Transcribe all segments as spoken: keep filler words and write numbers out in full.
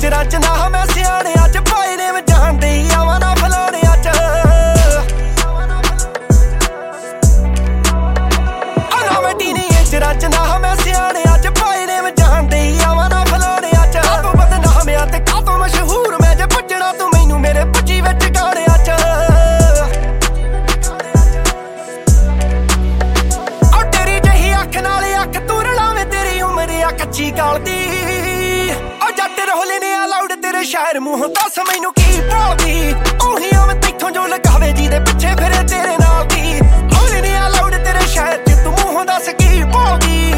ਨੇਚਰਾਂ ਚ ਨਾ ਮੈਂ ਸਿਆਣਿਆਂ ਚ ਪਾਏ ਨੇ ਮੈਂ ਜਾਣਦੇ ਹੀ ਆਵਾਂ ਨਾ ਫਲਾਣਿਆਂ ਚ ਆਨਾ ਮੈਂ ਟੀਨੇਜਰਾਂ ਚ ਨਾ ਮੈਂ ਸਿਆਣਿਆਂ ਚ ਪਾਏ ਨੇ ਮੈਂ ਜਾਣਦੇ ਹੀ ਆਵਾਂ ਨਾ ਫਲਾਣਿਆਂ ਚ ਕਾਤੋਂ ਬਦਨਾਮਿਆਂ ਤੇ ਕਾਤੋਂ ਮਸ਼ਹੂਰ ਮੈਂ ਜੇ ਪੁੱਛਣਾ ਤੂੰ ਮੈਨੂੰ ਮੇਰੇ ਪੱਚੀ ਵਿੱਚ ਗਾਣਿਆਂ ਚ ਉਹ ਤੇਰੀ ਜਿਹੀ ਅੱਖ ਨਾਲ ਅੱਖ ਤੂੰ ਰਲਾਵੇਂ ਤੇਰੀ ਉਮਰ ਆ ਕੱਚੀ ਕਾਲ ਦੀ ਉਹ ਜੱਟ ਰੋਲੇ ਨੇ ਅਲਾਉਡ ਤੇਰੇ ਸ਼ਹਿਰ ਮੂੰਹੋਂ ਦੱਸ ਮੈਨੂੰ ਕੀ ਭਾਲਦੀ ਉਹੀ ਆਵੇਂ ਤੈਥੋਂ ਜੋ ਲਗਾਵੇ ਜਿਹਦੇ ਪਿੱਛੇ ਫਿਰੇ ਤੇਰੇ ਨਾਲ ਦੀ ਰੋਲੇ ਨੇ ਅਲਾਉਡ ਤੇਰੇ ਸ਼ਹਿਰ ਚ ਤੂੰ ਮੂੰਹੋਂ ਦੱਸ ਕੀ ਭਾਲਦੀ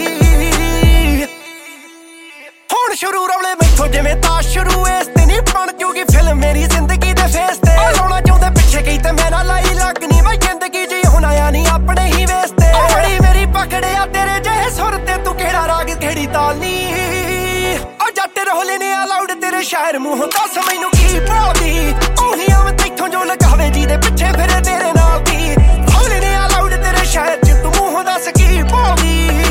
ਹੁਣ ਸ਼ੁਰੂ ਰੌਲੇ ਮੈਥੋਂ ਜਿਵੇਂ ਤਾਸ਼ ਸ਼ੁਰੂ ਇਸ ਤੇ ਨਹੀਂ ਬਣ ਜੂਗੀ ਫਿਲਮ ਮੇਰੀ ਜ਼ਿੰਦਗੀ ਦੇ ਫੇਸ ਤੇ ਲਾਉਣਾ ਚਾਹੁੰਦੇ ਪਿੱਛੇ ਗਈ ਤੇ ਮੇਰਾ ਲਾਈ ਲੱਗਣੀ ਮੈਂ ਜ਼ਿੰਦਗੀ ਜੀ ਹੁਣ ਆਇਆ ਨਹੀਂ ਆਪਣੇ ਹੀ ਵੇਸ ਤੇ ਬੜੀ ਮੇਰੀ ਪਕੜਿਆ ਤੇਰੇ ਜਿਹੇ ਸੁਰ ਤੇ ਤੂੰ ਕਿਹੜਾ ਰਾਗ ਕਿਹੜੀ ਤਾਲ ਨੀ ਉਹ ਜੱਟ ਰੋਲੇ ਨੇ ਅਲਾਉਡ ਤੇਰੇ ਸ਼ਹਿਰ ਮੂੰਹੋਂ ਦੱਸ ਮੈਨੂੰ ਕੀ ਭਾਲਦੀ ਉਹੀ ਆਵੇਂ ਤੈਥੋਂ ਜੋ ਲਗਾਵੇ ਜਿਹਦੇ ਪਿੱਛੇ ਫਿਰੇ ਤੇਰੇ ਨਾਲ ਦੀ ਰੋਲੇ ਨੇ ਅਲਾਉਡ ਤੇਰੇ ਸ਼ਹਿਰ ਚ ਤੂੰ ਮੂੰਹੋਂ ਦੱਸ ਕੀ ਭਾਲਦੀ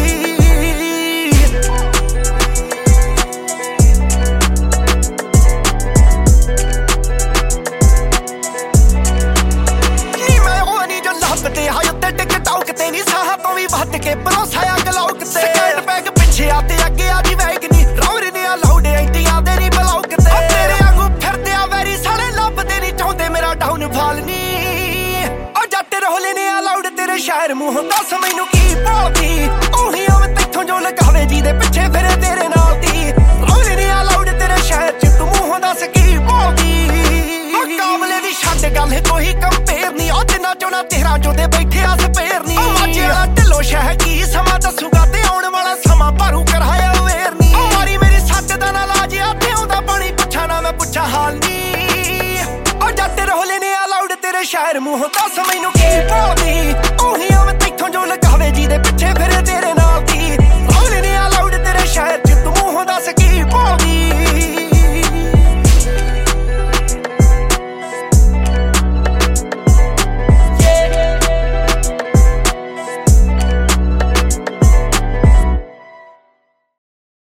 ਤੇ ਹਾਏ ਉੱਤੇ ਟਿਕਟੌਕ ਤੇ ਨਹੀਂ ਸਾਹਾਂ ਤੋਂ ਵੀ ਵੱਧ ਕੇ ਭਰੋਸਾ ਆ ਗਲੌਕ ਤੇ ਸਕੈਟ ਬੈਗ ਪਿੱਛੇ ਆ ਤੇ ਅੱਗੇ ਆ ਜੀ ਵੈਗ ਨੀ ਰੌਰ ਨੇ ਆ ਲਾਉਡੇ ਐਂਟੀਆਂ ਦੇ ਨਹੀਂ ਬਲੌਕ ਤੇ ਤੇਰੇ ਵਾਂਗੂ ਫਿਰਦੇ ਆ ਵੈਰੀ ਸਾਲੇ ਲੱਭਦੇ ਨਹੀਂ ਚਾਹੁੰਦੇ ਮੇਰਾ ਡਾਊਨ ਫਾਲ ਨੀ ਉਹ ਜੱਟ ਰੋਲੇ ਨੇ ਆ ਲਾਉਡ ਤੇਰੇ ਸ਼ਹਿਰ ਮੂੰਹੋਂ ਦੱਸ ਮੈਨੂੰ ਕੀ ਭਾਲਦੀ ਉਹੀ ਆਵੇਂ ਤੈਥੋਂ ਜੋ ਲਗਾਵੇ ਜਿਹਦੇ ਪਿੱਛੇ ਫਿਰੇ ਤੇਰੇ ਨਾਲ ਦੀ ਰੋਲੇ ਨੇ ਆ ਲਾਉਡ ਤੇਰੇ ਸ਼ਹਿਰ ਚ ਤੂੰ ਮੂੰਹੋਂ ਦੱਸ ਕੀ ਭਾਲਦੀ ਮੁਕਾਬਲੇ ਦੀ ਛੱਡ ਗੱਲ ਕੋਈ ਕੰਪੇਅਰ ਨਹੀਂ ਉਹ ਜਿੰਨਾ ਚੋਣਾ ਤੇਰਾ ਜੋਦੇ ਬੈਠੇ ਆ ਸਪੇਰ ਨੀ ਜਿਹੜਾ ਢਿੱਲੋ ਸ਼ਹਿ ਕੀ ਸਮਾਂ ਦੱਸੂਗਾ ਤੇ ਆਉਣ ਵਾਲਾ ਸਮਾਂ ਭਾਰੂ ਕਰਾਇਆ ਵੇਰ ਨੀ ਮਾਰੀ ਮੇਰੀ ਸੱਟ ਦਾ ਨਾ ਲਾਜ ਆਥੇ ਆਉਂਦਾ ਪਾਣੀ ਪੁੱਛਾ ਨਾ ਮੈਂ ਪੁੱਛਾ ਹਾਲ ਨੀ ਉਹ ਜੱਟ ਰੋਲੇ ਨੇ ਅਲਾਉਡ ਤੇਰੇ ਸ਼ਹਿਰ ਮੂੰਹੋਂ ਦੱਸ ਮੈਨੂੰ ਕੀ ਭਾਲਦੀ